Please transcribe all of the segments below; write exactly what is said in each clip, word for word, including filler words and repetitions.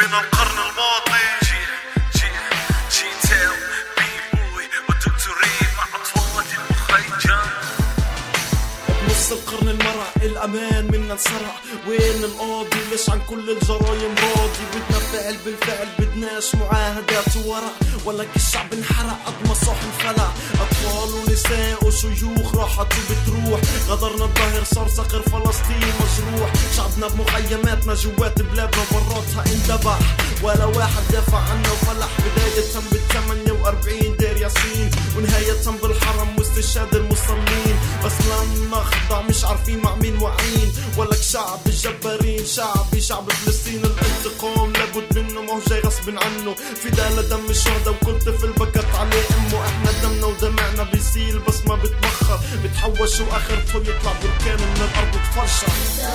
من القرن الماضي. جي جي جي تيل بي بوي ودكتوري مع أطفال المخيم. بنص القرن المرع الأمان منا انسرع. وين القاضي ليش عن كل الجرايم راضي؟ بدنا فعل بالفعل بدناش معاهدات وورع. ولك الشعب انحرق قد ما صاح انفلع. أطفال ونساء وشيوخ راحت وبتروح. غدرنا الظهر صار صقر فلسطين مجروح. شعبنا بمخيماتنا جوات بلادنا براتها اندبح. ولا واحد دافع عنا وفلح. بداية بالثمانية وأربعين دير ياسين ونهاية بالحرم واستشهاد المصلين. بس لما خضع مش عارفين مع مين واعين. ولك شعب الجبارين شعبي شعب فلسطين. الانتقام لابد منه ما هو جاي غصب عنه. فدا لدم الشهداء وكل طفل بكت عليه امه. احنا دمنا ودمعنا بيسيل بس ما بتبخر. بتحوش واخرته يطلع بركان من الارض وتفرشح.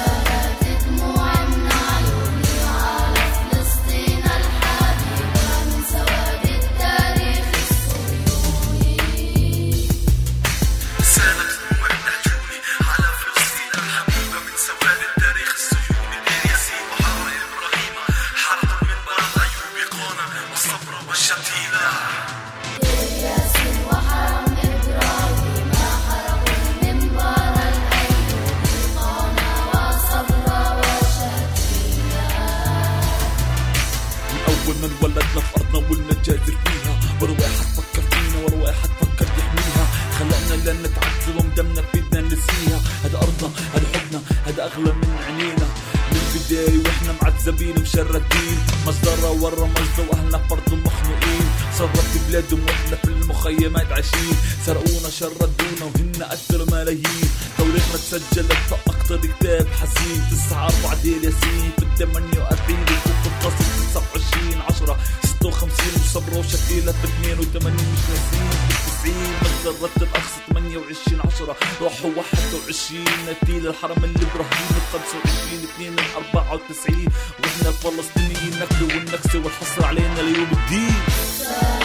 من ولدنا في أرضنا والمجازر فيها. ولا واحد فكر فينا ولا واحد فكر يحميها. خلقنا لن نتعذب ودمنا بيدنا نسيها. هذا أرضنا هذا حبنا هذا أغلى من عينينا. من البداية وإحنا معذبين مشردين. مصدرة ورا مصدر وأهلنا فرض مخنوقين. صرت بلادهم وإحنا في المخيمات عايشين. سرقونا شردونا وهن قتلوا ملايين. تاريخنا تسجلت في أكتر كتاب حزين. تسعة أربعة دير ياسين في الثمانية وأربعين وفي التصل تسعة وعشرين عشرة ستة وخمسين وصبروا شكيلة في اثنين وثمانين مش ناسين. في التسعين مجرد الأقصى ثمانية وعشرين عشرة راحوا واحد وعشرين نتيل الحرم الإبراهيمي خمسة وعشرين اثنين أربعة وتسعين. وإحنا الفلسطينيين نكلوا والنكسة والحصر علينا ليوم الدين.